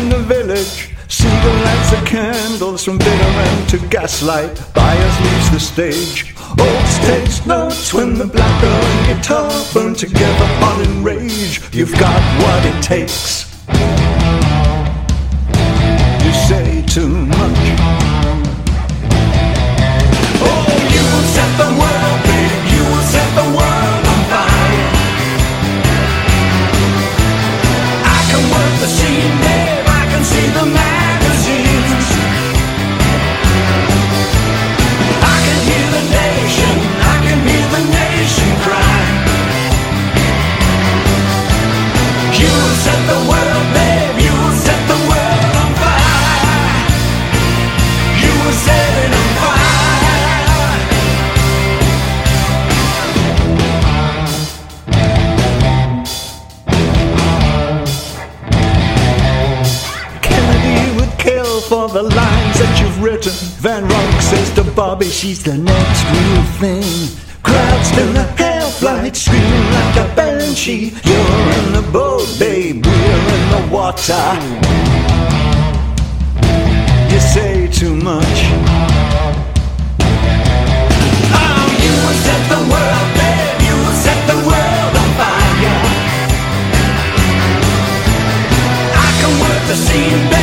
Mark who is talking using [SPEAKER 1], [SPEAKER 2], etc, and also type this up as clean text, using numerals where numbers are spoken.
[SPEAKER 1] in the village. Seagull lights the candles from bitter end to gaslight. Byers leaves the stage. Old stage notes when the black girl and guitar burn together on in rage. You've got what it takes. You say too much. Oh, you will set the world, babe. You will set the world on fire. I can work the scene, babe. I can see the magazines. I can hear the nation. I can hear the nation cry. You will set the world, babe. You will set the world on fire. You will set it on fire. Kennedy would kill for the lines that you've written. Van Ronk says to Bobby, she's the next real thing. Crowds in the half-light screaming like a banshee. You're in the boat, babe, we're in the water. You say too much. Oh, you will set the world, babe. You will set the world on fire. I can work the scene, babe.